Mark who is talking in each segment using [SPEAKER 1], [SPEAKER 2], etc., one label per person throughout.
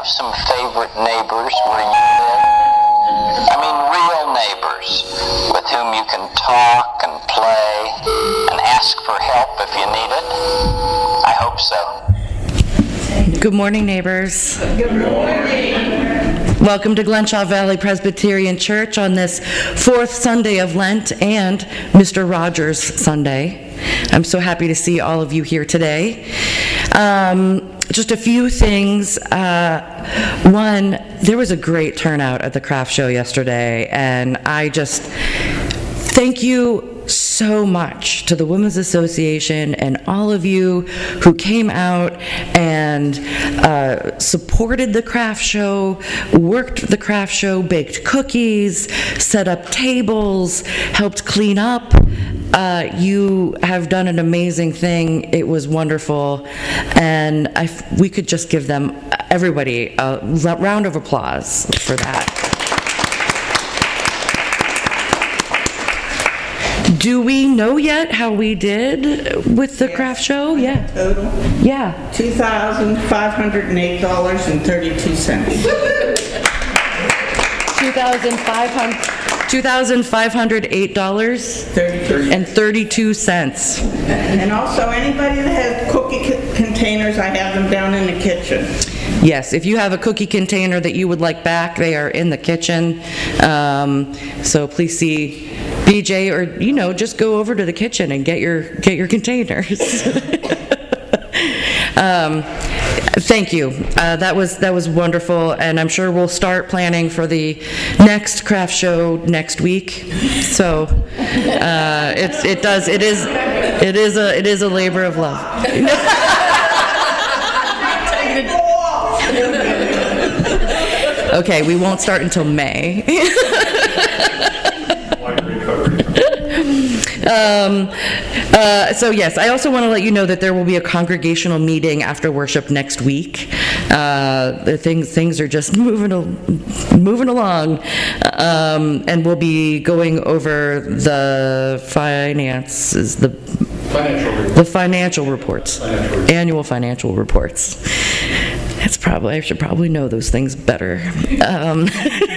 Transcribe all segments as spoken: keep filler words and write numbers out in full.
[SPEAKER 1] some favorite neighbors where you live? I mean, real neighbors with whom you can talk and play and ask for help if you need it? I hope so.
[SPEAKER 2] Good morning, neighbors.
[SPEAKER 3] Good morning.
[SPEAKER 2] Welcome to Glenshaw Valley Presbyterian Church on this fourth Sunday of Lent and Mister Rogers Sunday. I'm so happy to see all of you here today. Um, just a few things. Uh, one, there was a great turnout at the craft show yesterday, and I just thank you so much to the Women's Association and all of you who came out and uh, supported the craft show, worked the craft show, baked cookies, set up tables, helped clean up. Uh, you have done an amazing thing. It was wonderful, and I, we could just give them, everybody, a round of applause for that. Do we know yet how we did with the
[SPEAKER 3] Yes.
[SPEAKER 2] craft show? Yeah.
[SPEAKER 3] Total,
[SPEAKER 2] Yeah.
[SPEAKER 3] two thousand five hundred eight dollars and thirty-two cents.
[SPEAKER 2] two thousand five hundred two thousand five hundred eight dollars
[SPEAKER 3] thirty-two.
[SPEAKER 2] and thirty-two cents.
[SPEAKER 3] And also, anybody that has cookie c- containers, I have them down in the kitchen.
[SPEAKER 2] Yes, if you have a cookie container that you would like back, they are in the kitchen. Um, so please see B J, or, you know, just go over to the kitchen and get your get your containers. um, thank you. Uh, that was that was wonderful, and I'm sure we'll start planning for the next craft show next week. So uh, it's it does it is it is a it is a labor of love. Okay, we won't start until May. Um, uh, so yes, I also want to let you know that there will be a congregational meeting after worship next week. Uh, the things things are just moving al- moving along, um, and we'll be going over the finances, the
[SPEAKER 4] Financial
[SPEAKER 2] the financial reports,
[SPEAKER 4] Financial.
[SPEAKER 2] annual financial reports. That's probably I should probably know those things better. Um,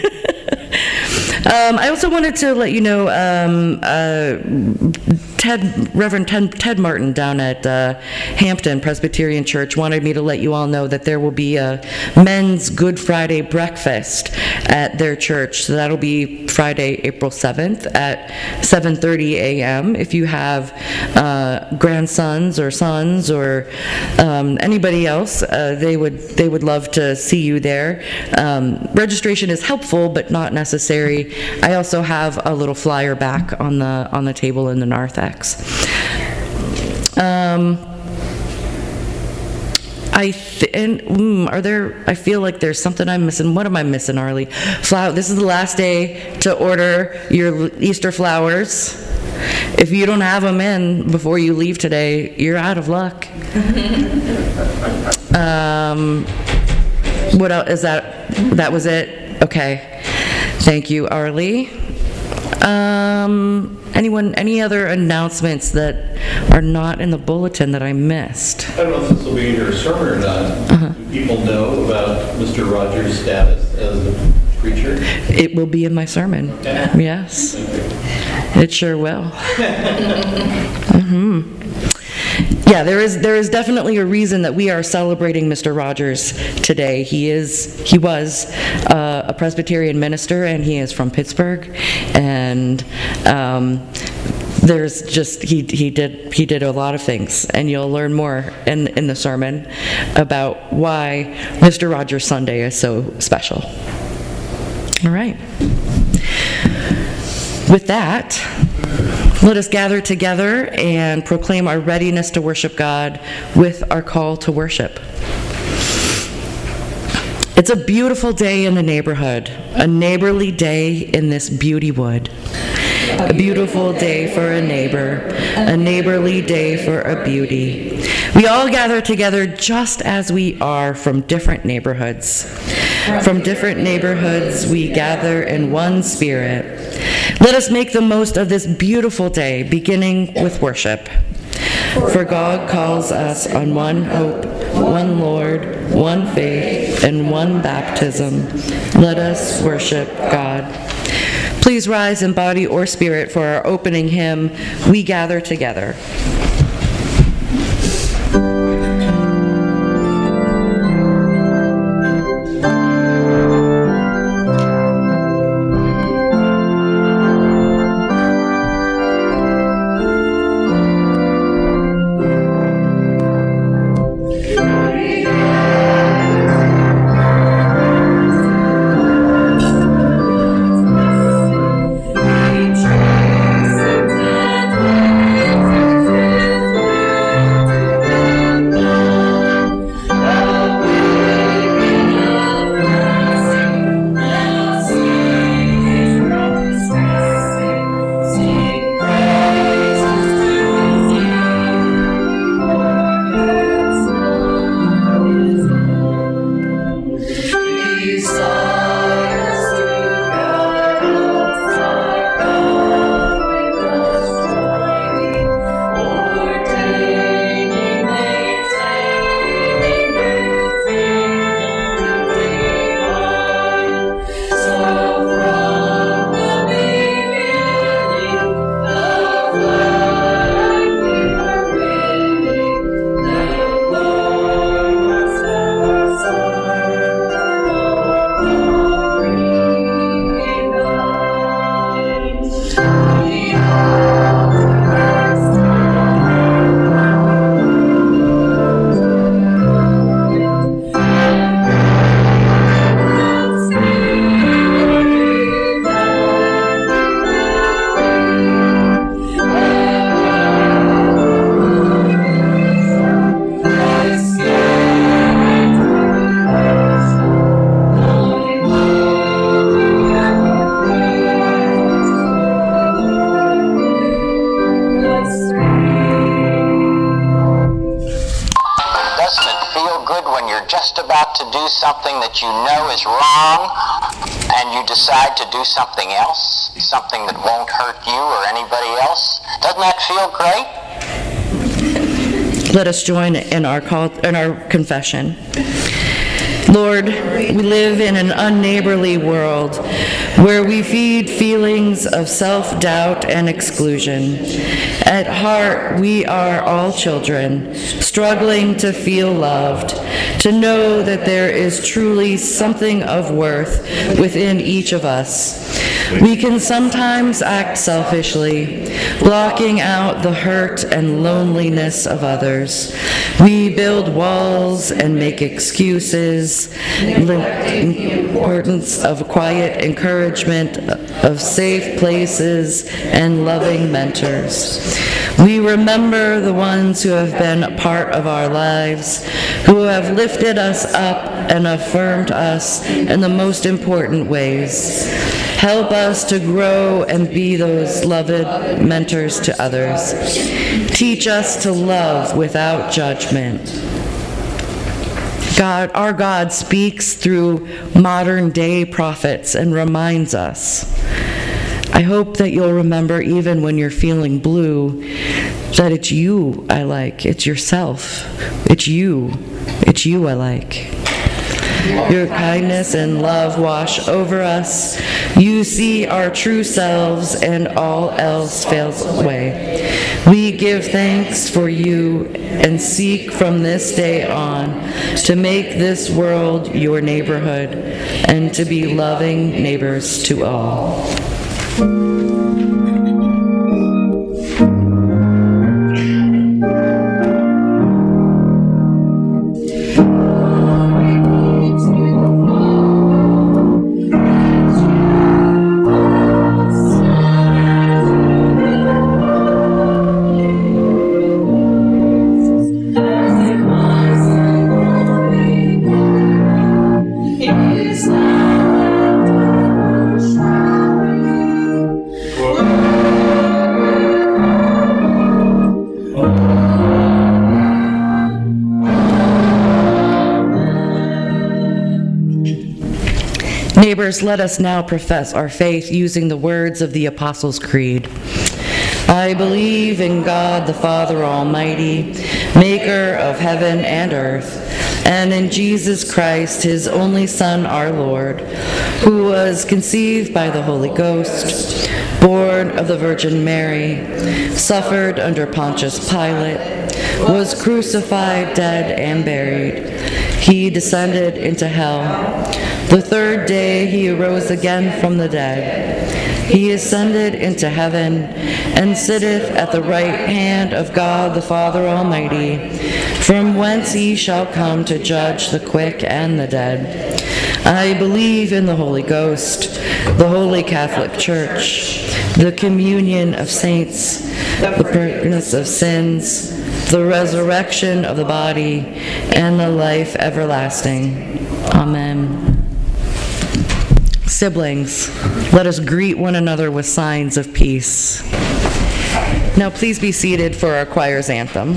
[SPEAKER 2] Um, I also wanted to let you know, um, uh, Ted, Reverend Ted, Ted Martin down at uh, Hampton Presbyterian Church wanted me to let you all know that there will be a men's Good Friday breakfast at their church. So that'll be Friday, April seventh at seven thirty a.m. If you have uh, grandsons or sons or um, anybody else, uh, they would they would love to see you there. Um, registration is helpful, but not necessary. I also have a little flyer back on the on the table in the narthex. Um, I th- and mm, are there? I feel like there's something I'm missing. What am I missing, Arlie? Flower. This is the last day to order your Easter flowers. If you don't have them in before you leave today, you're out of luck. um, what else is that? That was it. Okay. Thank you, Arlie. Um, anyone, any other announcements that are not in the bulletin that I missed?
[SPEAKER 4] I don't know if this will be in your sermon or not.
[SPEAKER 2] Uh-huh.
[SPEAKER 4] Do people know about Mister Rogers' status as a preacher?
[SPEAKER 2] It will be in my sermon.
[SPEAKER 4] Okay.
[SPEAKER 2] Yes, it sure will. Mm-hmm. Yeah, there is there is definitely a reason that we are celebrating Mister Rogers today. He is he was uh, a Presbyterian minister, and he is from Pittsburgh, and um, there's just he he did he did a lot of things, and you'll learn more in in the sermon about why Mister Rogers Sunday is so special. All right. With that, let us gather together and proclaim our readiness to worship God with our call to worship. It's a beautiful day in the neighborhood, a neighborly day in this beauty wood. A beautiful day for a neighbor, a neighborly day for a beauty. We all gather together just as we are from different neighborhoods. From different neighborhoods we gather in one spirit. Let us make the most of this beautiful day, beginning with worship. For God calls us on one hope, one Lord, one faith, and one baptism. Let us worship God. Please rise in body or spirit for our opening hymn, We Gather Together.
[SPEAKER 1] Something that you know is wrong and you decide to do something else, something that won't hurt you or anybody else. Doesn't that feel great?
[SPEAKER 2] Let us join in our call, in our confession. Lord, we live in an unneighborly world where we feed feelings of self-doubt and exclusion. At heart, we are all children, struggling to feel loved, to know that there is truly something of worth within each of us. We can sometimes act selfishly, blocking out the hurt and loneliness of others. We build walls and make excuses, the importance of quiet encouragement, of safe places, and loving mentors. We remember the ones who have been a part of our lives, who have lifted us up and affirmed us in the most important ways. Help us to grow and be those loved mentors to others. Teach us to love without judgment. God, our God speaks through modern day prophets and reminds us. I hope that you'll remember, even when you're feeling blue, that it's you I like. It's yourself. It's you. It's you I like. Your kindness and love wash over us. You see our true selves, and all else fails away. We give thanks for you and seek from this day on to make this world your neighborhood and to be loving neighbors to all. Neighbors, let us now profess our faith using the words of the Apostles' Creed. I believe in God the Father Almighty, maker of heaven and earth, and in Jesus Christ, his only Son, our Lord, who was conceived by the Holy Ghost, born of the Virgin Mary, suffered under Pontius Pilate, was crucified, dead, and buried. He descended into hell. The third day he arose again from the dead. He ascended into heaven and sitteth at the right hand of God the Father Almighty, from whence he shall come to judge the quick and the dead. I believe in the Holy Ghost, the Holy Catholic Church, the communion of saints, the forgiveness of sins, the resurrection of the body, and the life everlasting. Amen. Siblings, let us greet one another with signs of peace. Now please be seated for our choir's anthem.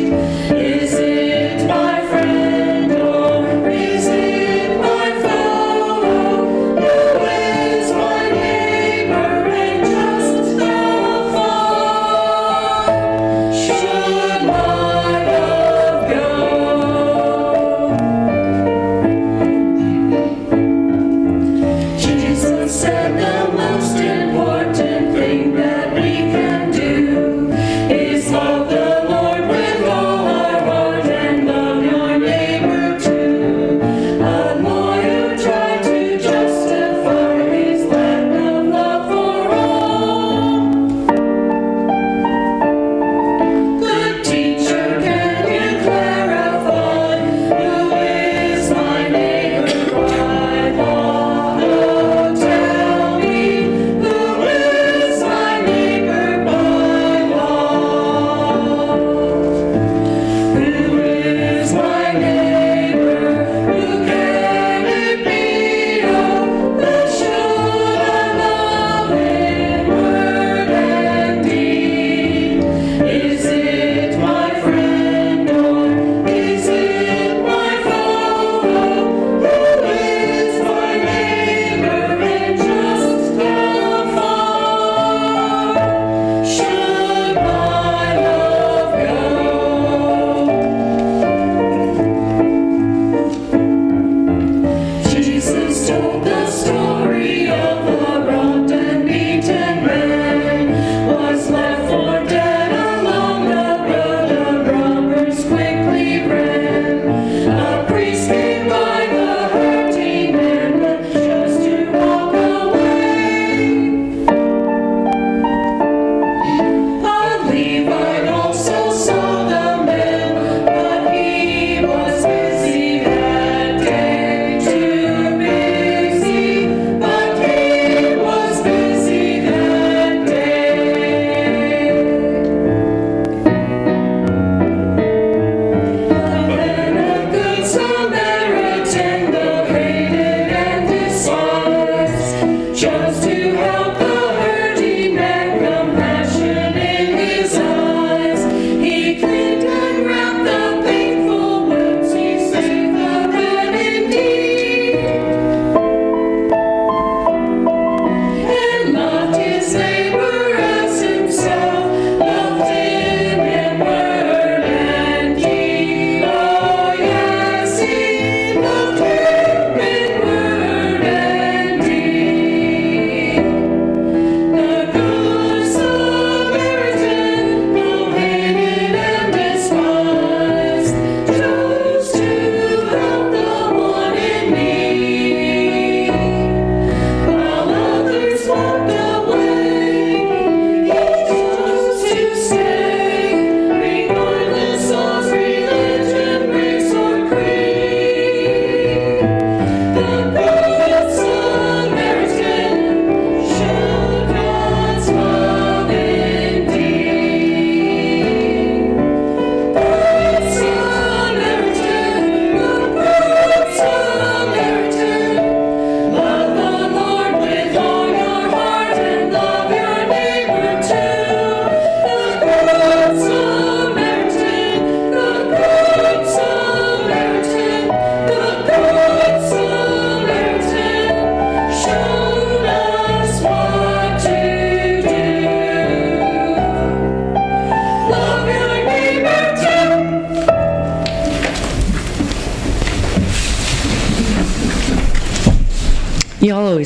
[SPEAKER 5] Is it my friend or is it my foe?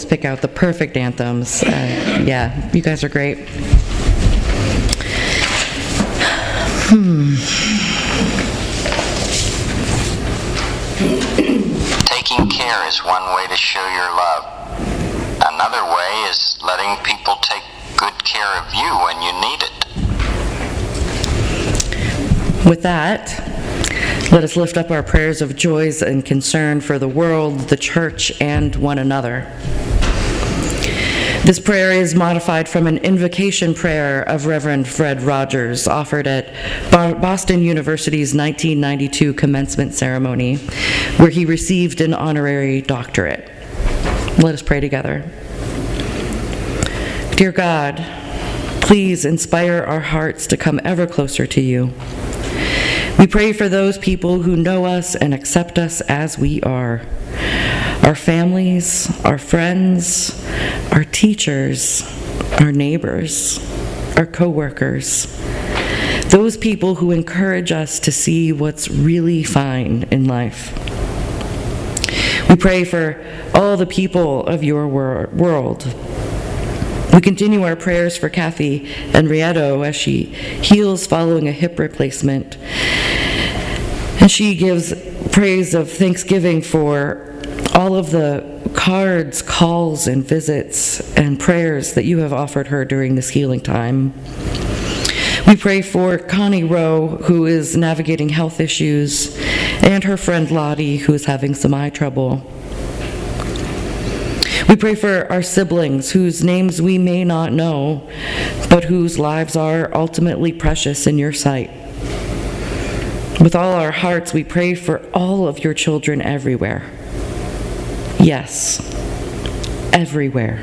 [SPEAKER 2] always pick out the perfect anthems. Uh, yeah, you guys are great. Hmm.
[SPEAKER 1] Taking care is one way to show your love. Another way is letting people take good care of you when you need it.
[SPEAKER 2] With that, let us lift up our prayers of joys and concern for the world, the church, and one another. This prayer is modified from an invocation prayer of Reverend Fred Rogers, offered at Boston University's nineteen ninety-two commencement ceremony, where he received an honorary doctorate. Let us pray together. Dear God, please inspire our hearts to come ever closer to you. We pray for those people who know us and accept us as we are. Our families, our friends, our teachers, our neighbors, our co-workers. Those people who encourage us to see what's really fine in life. We pray for all the people of your wor- world. We continue our prayers for Kathy Henrietto as she heals following a hip replacement. And she gives praise of thanksgiving for all of the cards, calls, and visits and prayers that you have offered her during this healing time. We pray for Connie Rowe, who is navigating health issues, and her friend Lottie, who is having some eye trouble. We pray for our siblings, whose names we may not know, but whose lives are ultimately precious in your sight. With all our hearts, we pray for all of your children everywhere. Yes, everywhere.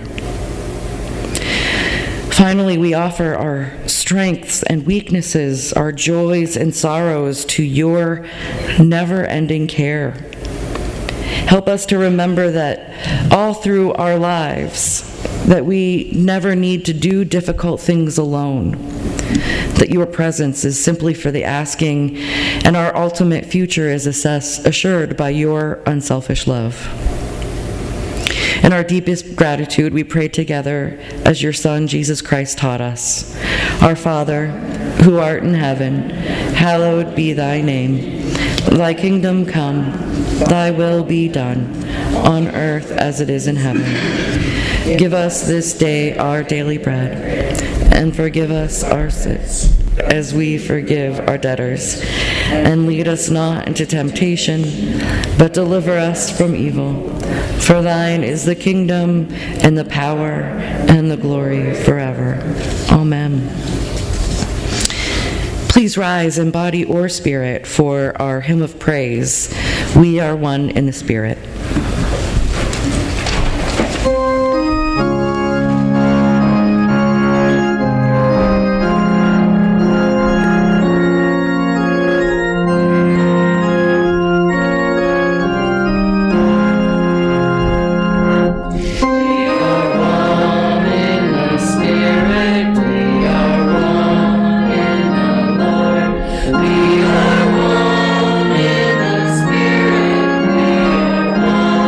[SPEAKER 2] Finally, we offer our strengths and weaknesses, our joys and sorrows to your never-ending care. Help us to remember that all through our lives, that we never need to do difficult things alone, that your presence is simply for the asking, and our ultimate future is assess- assured by your unselfish love. In our deepest gratitude, we pray together as your Son, Jesus Christ, taught us. Our Father, who art in heaven, hallowed be thy name. Thy kingdom come, thy will be done, on earth as it is in heaven. Give us this day our daily bread, and forgive us our sins, as we forgive our debtors. And lead us not into temptation, but deliver us from evil. For thine is the kingdom, and the power, and the glory forever. Amen. Please rise in body or spirit for our hymn of praise. We are one in the Spirit.
[SPEAKER 5] We are one in the Spirit, we are one.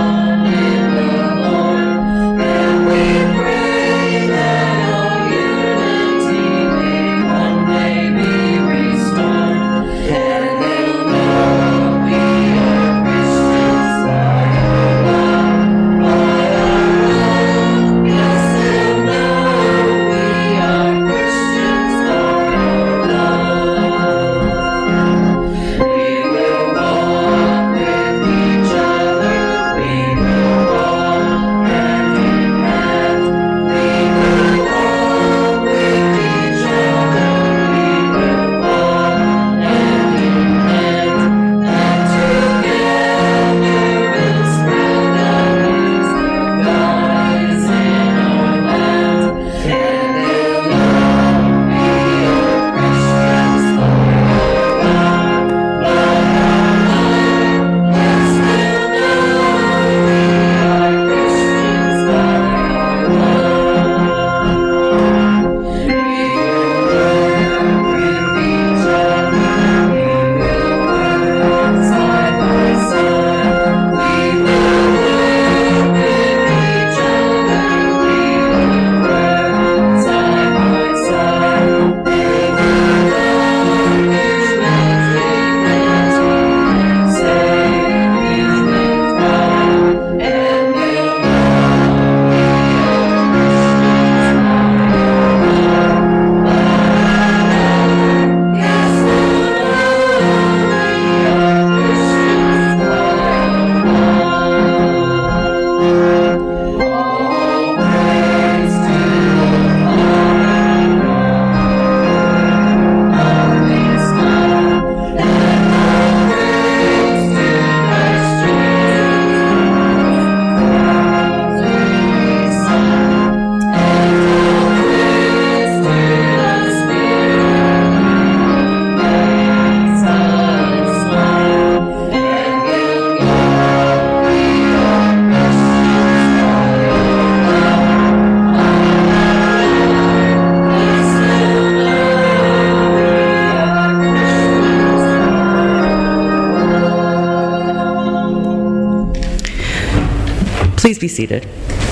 [SPEAKER 2] seated.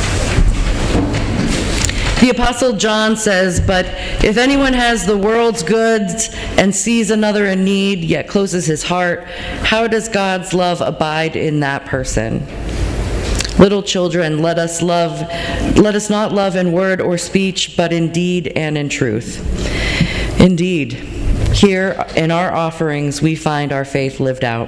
[SPEAKER 2] The Apostle John says, "But if anyone has the world's goods and sees another in need, yet closes his heart, how does God's love abide in that person? Little children, let us love, let us not love in word or speech, but in deed and in truth." Indeed, here in our offerings we find our faith lived out.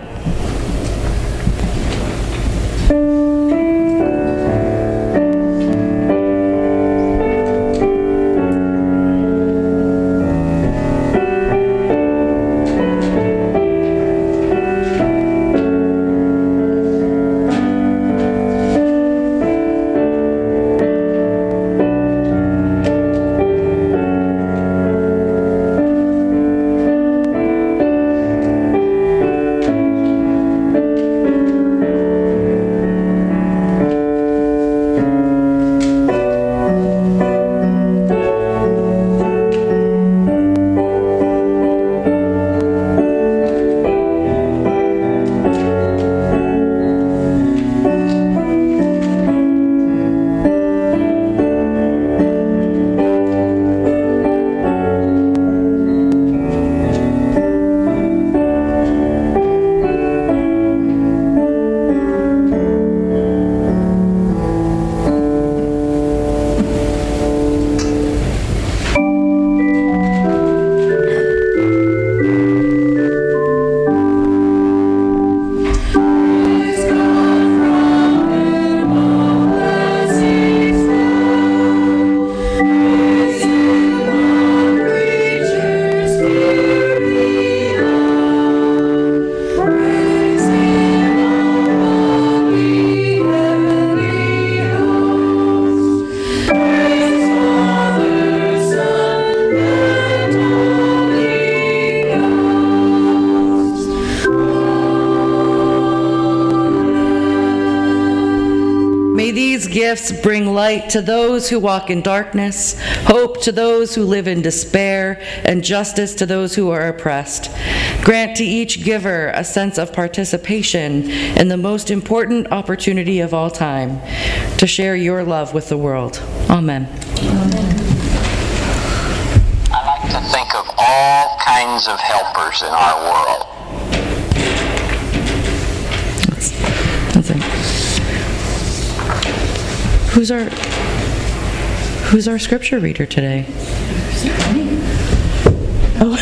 [SPEAKER 2] Gifts bring light to those who walk in darkness, hope to those who live in despair, and justice to those who are oppressed. Grant to each giver a sense of participation in the most important opportunity of all time, to share your love with the world. Amen.
[SPEAKER 1] I like to think of all kinds of helpers in our world.
[SPEAKER 2] That's, that's it. Who's our Who's our scripture reader today? Oh.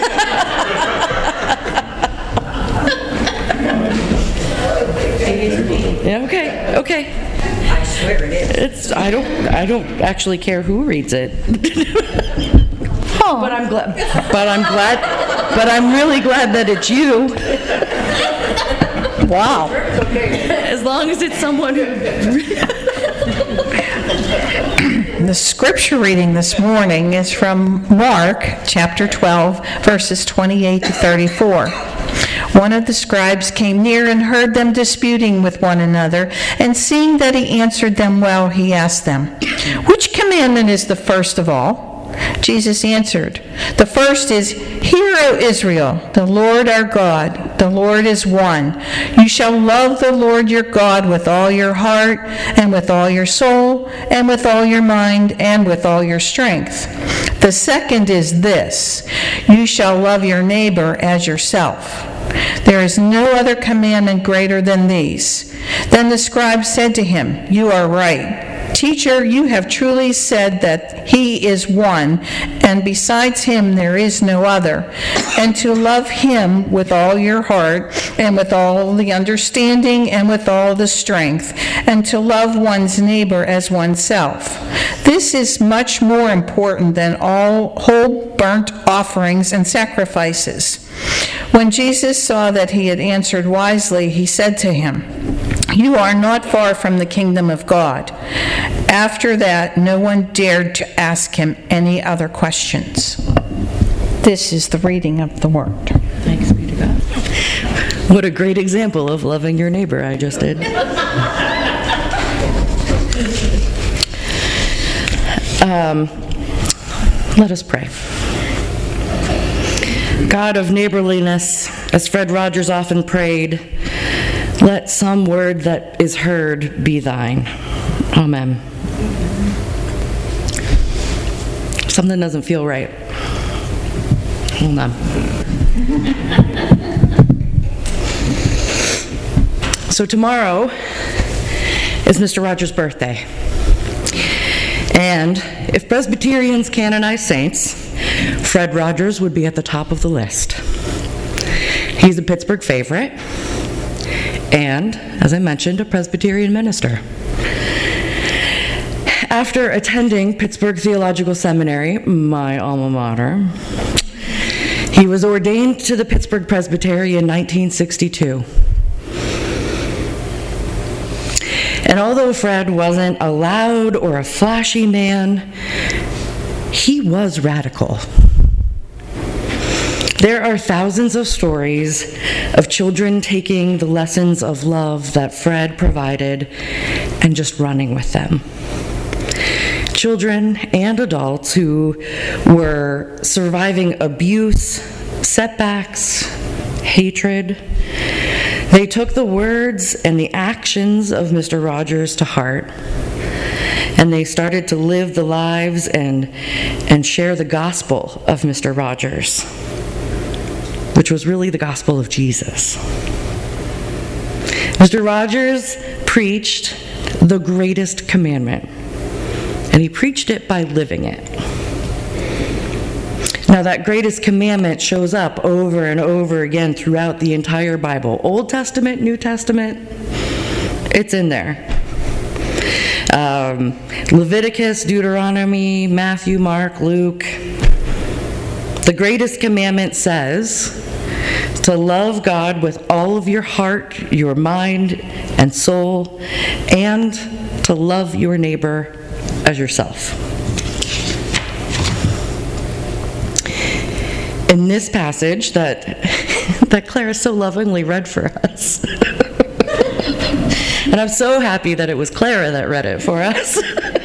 [SPEAKER 2] Yeah, okay, okay.
[SPEAKER 5] I swear it is.
[SPEAKER 2] It's I don't I don't actually care who reads it.
[SPEAKER 5] Oh.
[SPEAKER 2] But I'm glad but I'm glad but I'm really glad that it's you.
[SPEAKER 5] Wow.
[SPEAKER 2] As long as it's someone who
[SPEAKER 5] The scripture reading this morning is from Mark chapter twelve, verses twenty-eight to thirty-four. One of the scribes came near and heard them disputing with one another, and seeing that he answered them well, he asked them, "Which commandment is the first of all?" Jesus answered, "The first is, Hear, O Israel, the Lord our God, the Lord is one. You shall love the Lord your God with all your heart, and with all your soul, and with all your mind, and with all your strength. The second is this, you shall love your neighbor as yourself. There is no other commandment greater than these." Then the scribe said to him, "You are right. Teacher, you have truly said that he is one, and besides him there is no other, and to love him with all your heart, and with all the understanding, and with all the strength, and to love one's neighbor as oneself. This is much more important than all whole burnt offerings and sacrifices." When Jesus saw that he had answered wisely, he said to him, "You are not far from the kingdom of God." After that, no one dared to ask him any other questions. This is the reading of the word.
[SPEAKER 2] Thanks be to God. What a great example of loving your neighbor I just did. Um, let us pray. God of neighborliness, as Fred Rogers often prayed, let some word that is heard be thine. Amen. Something doesn't feel right. Hold on. So tomorrow is Mister Rogers' birthday. And if Presbyterians canonize saints, Fred Rogers would be at the top of the list. He's a Pittsburgh favorite, and, as I mentioned, a Presbyterian minister. After attending Pittsburgh Theological Seminary, my alma mater, he was ordained to the Pittsburgh Presbytery in nineteen sixty-two. And although Fred wasn't a loud or a flashy man, he was radical. There are thousands of stories of children taking the lessons of love that Fred provided and just running with them. Children and adults who were surviving abuse, setbacks, hatred. They took the words and the actions of Mister Rogers to heart, and they started to live the lives and, and share the gospel of Mister Rogers, which was really the gospel of Jesus. Mister Rogers preached the greatest commandment, and he preached it by living it. Now, that greatest commandment shows up over and over again throughout the entire Bible. Old Testament, New Testament, it's in there. Um, Leviticus, Deuteronomy, Matthew, Mark, Luke. The greatest commandment says to love God with all of your heart, your mind, and soul, and to love your neighbor as yourself. In this passage that that Clara so lovingly read for us. And I'm so happy that it was Clara that read it for us.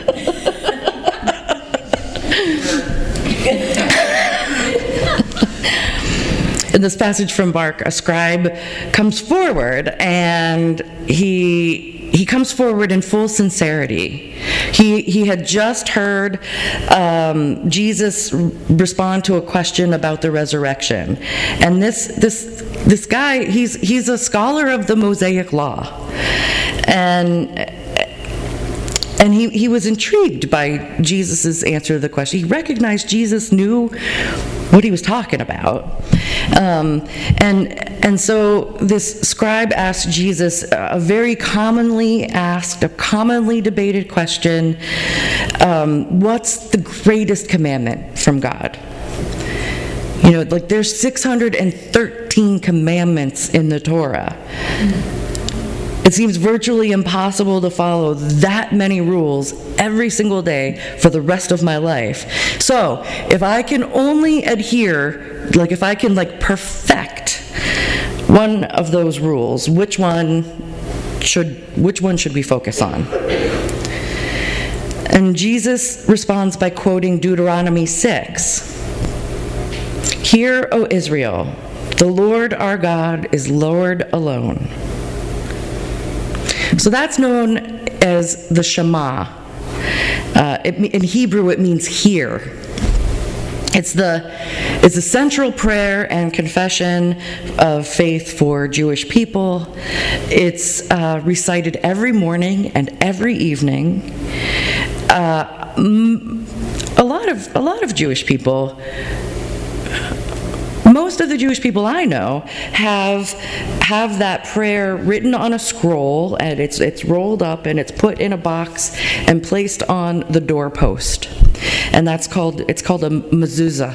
[SPEAKER 2] In this passage from Mark, a scribe comes forward, and he he comes forward in full sincerity. He he had just heard um, Jesus respond to a question about the resurrection, and this this this guy he's he's a scholar of the Mosaic Law, and. And he, he was intrigued by Jesus' answer to the question. He recognized Jesus knew what he was talking about. Um, and, and so this scribe asked Jesus a very commonly asked, a commonly debated question, um, what's the greatest commandment from God? You know, like there's six hundred thirteen commandments in the Torah. It seems virtually impossible to follow that many rules every single day for the rest of my life. So, if I can only adhere, like if I can like perfect one of those rules, which one should which one should we focus on? And Jesus responds by quoting Deuteronomy six. Hear, O Israel, the Lord our God is Lord alone. So that's known as the Shema. Uh, it, in Hebrew, it means hear. It's the it's a central prayer and confession of faith for Jewish people. It's uh, recited every morning and every evening. Uh, a lot of a lot of Jewish people. Most of the Jewish people I know have have that prayer written on a scroll, and it's it's rolled up and it's put in a box and placed on the doorpost, and that's called it's called a mezuzah.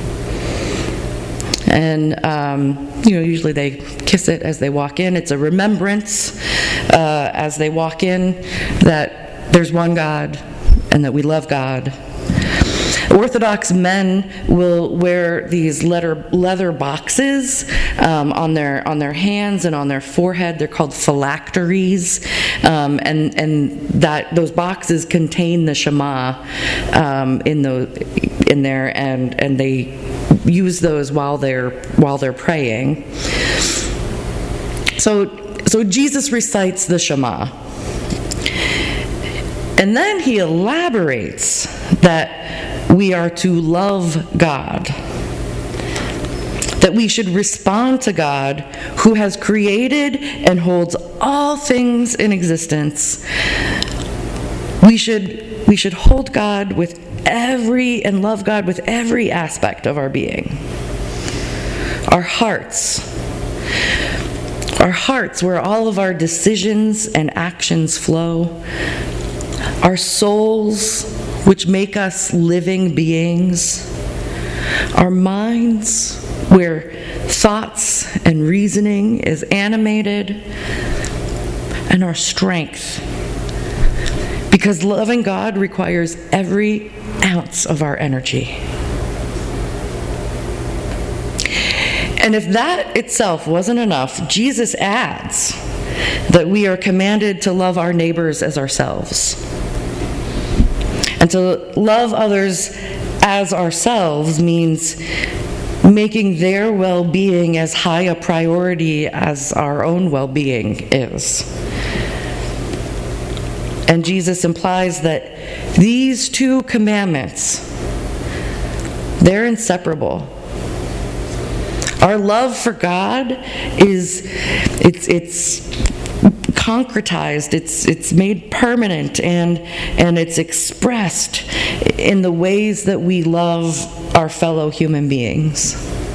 [SPEAKER 2] And um, you know, usually they kiss it as they walk in. It's a remembrance uh, as they walk in that there's one God and that we love God. Orthodox men will wear these leather leather boxes um, on their on their hands and on their forehead. They're called phylacteries, um, and and that those boxes contain the Shema um, in the in there, and and they use those while they're while they're praying. So so Jesus recites the Shema. And then he elaborates that we are to love God, that we should respond to God who has created and holds all things in existence. We should, we should hold God with every, and love God with every aspect of our being. Our hearts, our hearts where all of our decisions and actions flow, our souls which make us living beings, our minds where thoughts and reasoning is animated, and our strength, because loving God requires every ounce of our energy. And if that itself wasn't enough, Jesus adds that we are commanded to love our neighbors as ourselves. And to love others as ourselves means making their well-being as high a priority as our own well-being is. And Jesus implies that these two commandments, they're inseparable. Our love for God is, it's, it's concretized, it's, it's made permanent, and, and it's expressed in the ways that we love our fellow human beings.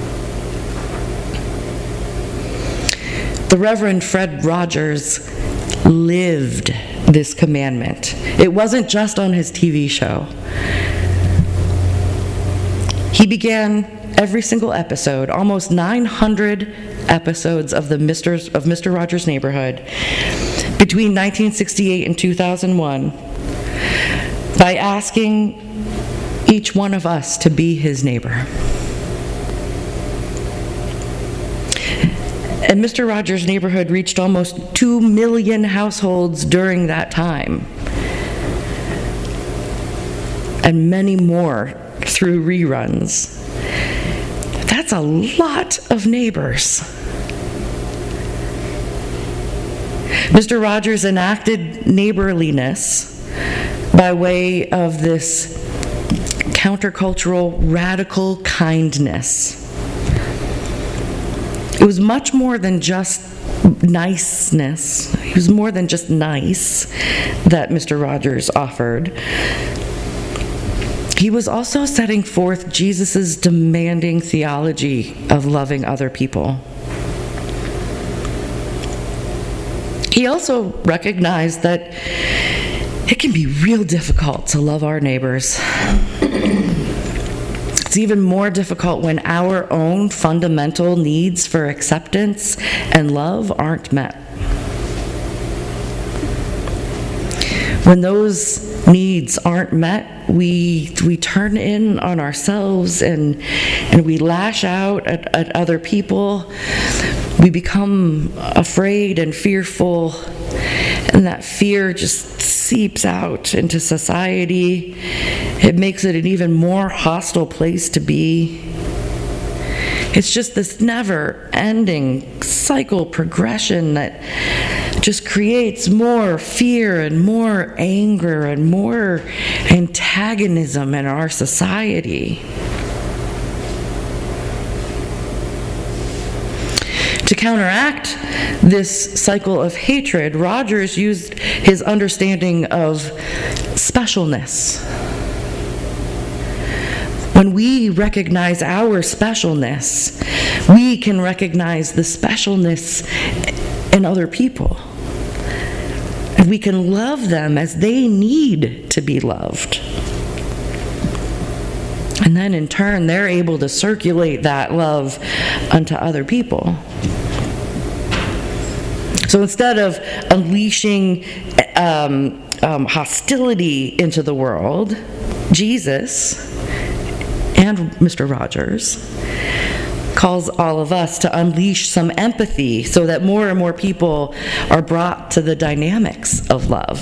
[SPEAKER 2] The Reverend Fred Rogers lived this commandment. It wasn't just on his T V show. He began every single episode, almost nine hundred episodes of the Mister of Mister Rogers' Neighborhood between nineteen sixty-eight and two thousand one by asking each one of us to be his neighbor. And Mister Rogers' Neighborhood reached almost two million households during that time, and many more through reruns. That's a lot of neighbors. Mister Rogers enacted neighborliness by way of this countercultural, radical kindness. It was much more than just niceness. It was more than just nice that Mister Rogers offered. He was also setting forth Jesus' demanding theology of loving other people. He also recognized that it can be real difficult to love our neighbors. It's even more difficult when our own fundamental needs for acceptance and love aren't met. When those needs aren't met, we we turn in on ourselves and and we lash out at, at other people. We become afraid and fearful, and that fear just seeps out into society. It makes it an even more hostile place to be. It's just this never-ending cycle progression that just creates more fear and more anger and more antagonism in our society. To counteract this cycle of hatred, Rogers used his understanding of specialness. When we recognize our specialness, we can recognize the specialness in other people. And we can love them as they need to be loved. And then in turn, they're able to circulate that love unto other people. So instead of unleashing um, um, hostility into the world, Jesus and Mister Rogers calls all of us to unleash some empathy so that more and more people are brought to the dynamics of love.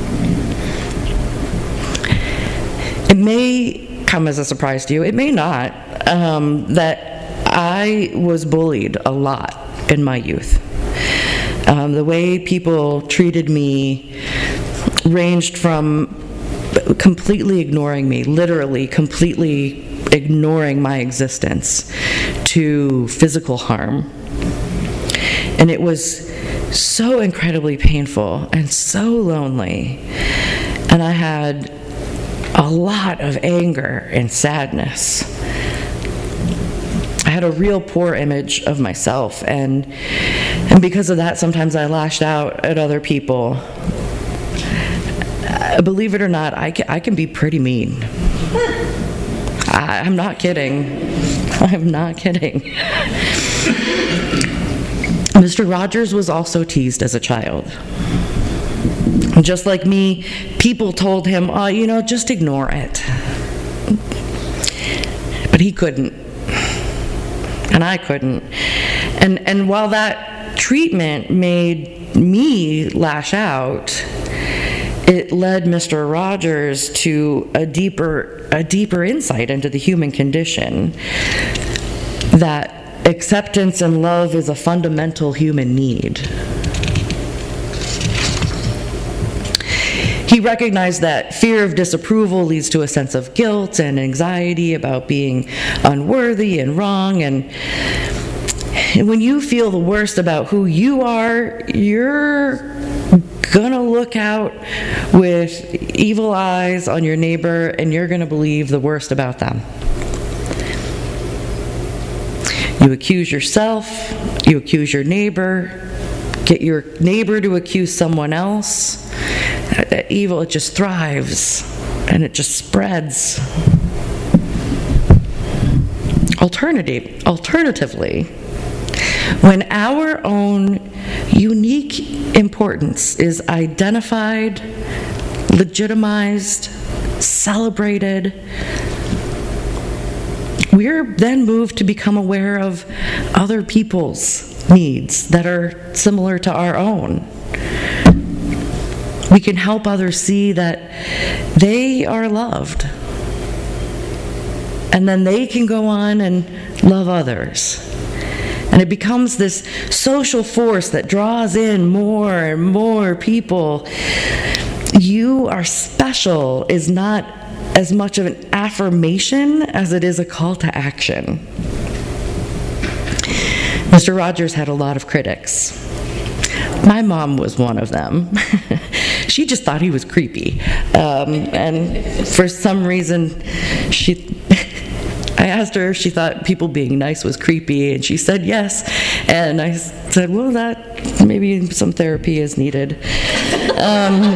[SPEAKER 2] It may come as a surprise to you, it may not, um, that I was bullied a lot in my youth. Um, the way people treated me ranged from completely ignoring me, literally completely ignoring my existence, to physical harm. And it was so incredibly painful and so lonely. And I had a lot of anger and sadness. I had a real poor image of myself, and and because of that, sometimes I lashed out at other people. Uh, believe it or not, I can, I can be pretty mean. I, I'm not kidding. I'm not kidding. Mister Rogers was also teased as a child. Just like me, people told him, oh, you know, just ignore it. But he couldn't. And I couldn't. And and while that treatment made me lash out, it led Mister Rogers to a deeper a deeper insight into the human condition, that acceptance and love is a fundamental human need. He recognized that fear of disapproval leads to a sense of guilt and anxiety about being unworthy and wrong, and when you feel the worst about who you are, you're gonna look out with evil eyes on your neighbor, and you're gonna believe the worst about them. You accuse yourself, you accuse your neighbor, get your neighbor to accuse someone else. That evil, it just thrives and it just spreads. Alternative, alternatively, when our own unique importance is identified, legitimized, celebrated, we're then moved to become aware of other people's needs that are similar to our own. We can help others see that they are loved. And then they can go on and love others. And it becomes this social force that draws in more and more people. You are special is not as much of an affirmation as it is a call to action. Mister Rogers had a lot of critics. My mom was one of them. She just thought he was creepy. Um, and for some reason, she... I asked her if she thought people being nice was creepy, and she said yes. And I said, well, that maybe some therapy is needed. Um,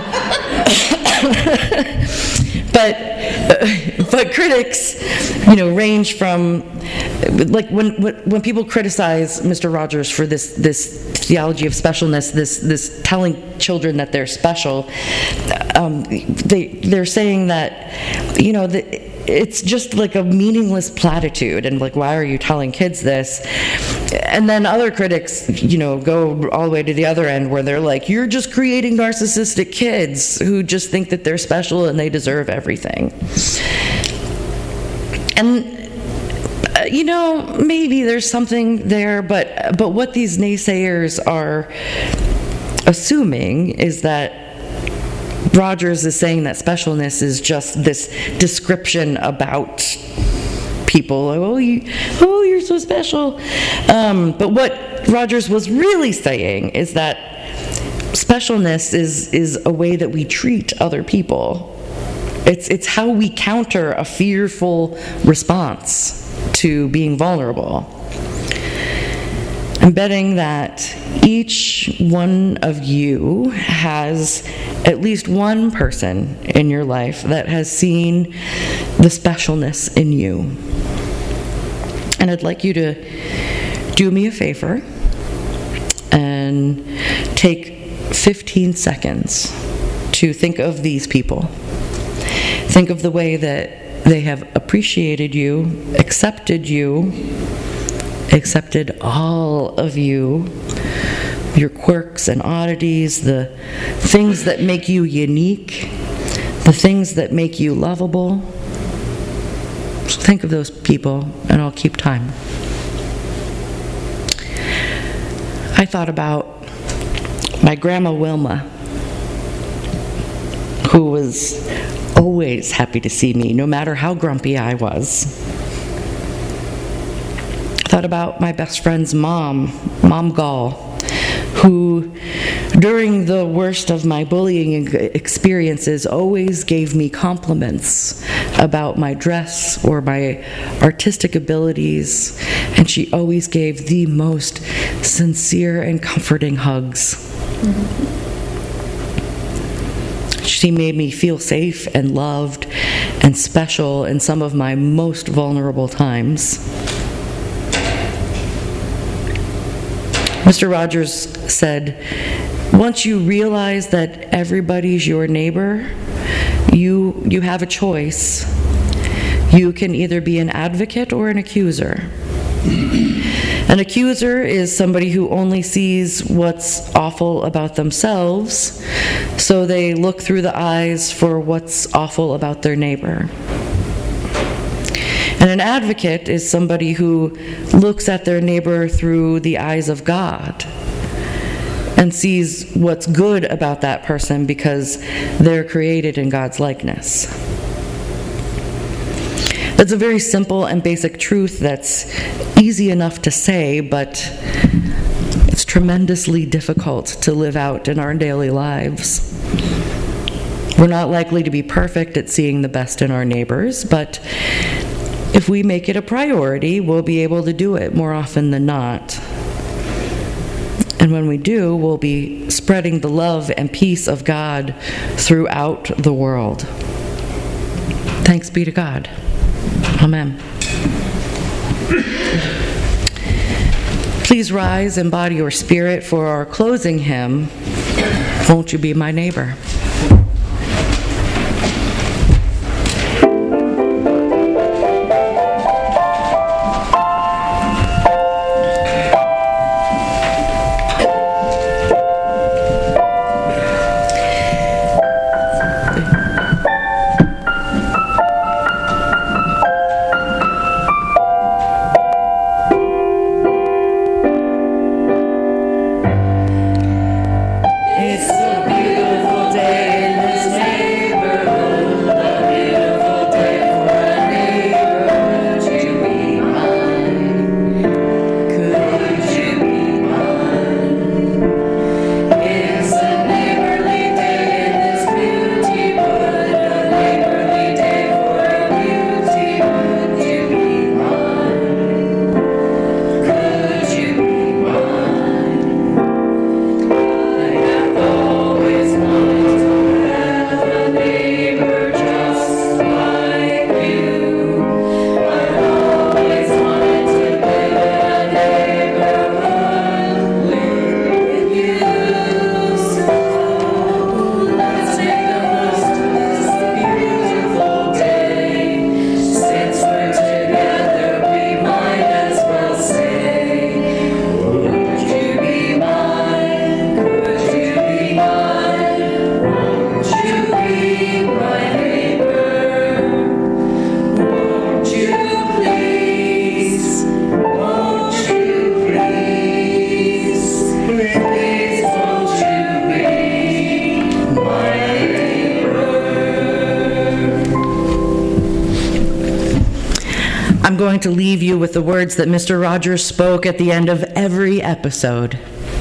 [SPEAKER 2] but uh, but critics, you know, range from, like when when people criticize Mister Rogers for this this theology of specialness, this this telling children that they're special, um, they they're saying that, you know, the, it's just like a meaningless platitude, and like, why are you telling kids this? And then other critics, you know, go all the way to the other end where they're like, you're just creating narcissistic kids who just think that they're special and they deserve everything. And uh, you know, maybe there's something there, but but what these naysayers are assuming is that Rogers is saying that specialness is just this description about people. Oh, you, oh, you're so special. Um, but what Rogers was really saying is that specialness is is a way that we treat other people. It's it's how we counter a fearful response to being vulnerable. I'm betting that each one of you has at least one person in your life that has seen the specialness in you. And I'd like you to do me a favor and take fifteen seconds to think of these people. Think of the way that they have appreciated you, accepted you, accepted all of you, your quirks and oddities, the things that make you unique, the things that make you lovable. So think of those people, and I'll keep time. I thought about my grandma Wilma. who was always happy to see me, no matter how grumpy I was. I thought about my best friend's mom, Mom Gall, who, during the worst of my bullying experiences, always gave me compliments about my dress or my artistic abilities, and she always gave the most sincere and comforting hugs. Mm-hmm. She made me feel safe and loved and special in some of my most vulnerable times. Mister Rogers said, once you realize that everybody's your neighbor, you, you have a choice. You can either be an advocate or an accuser. An accuser is somebody who only sees what's awful about themselves, so they look through the eyes for what's awful about their neighbor. And an advocate is somebody who looks at their neighbor through the eyes of God and sees what's good about that person because they're created in God's likeness. That's a very simple and basic truth that's easy enough to say, but it's tremendously difficult to live out in our daily lives. We're not likely to be perfect at seeing the best in our neighbors, but if we make it a priority, we'll be able to do it more often than not. And when we do, we'll be spreading the love and peace of God throughout the world. Thanks be to God. Amen. Please rise in body or spirit for our closing hymn, Won't You Be My Neighbor? I'm going to leave you with the words that Mister Rogers spoke at the end of every episode.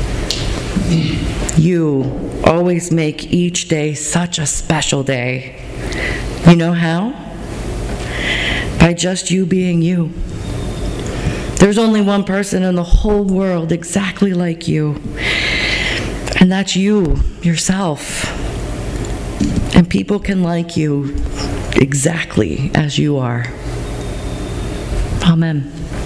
[SPEAKER 2] You always make each day such a special day. You know how? By just you being you. There's only one person in the whole world exactly like you, and that's you, yourself. And people can like you exactly as you are. Amen.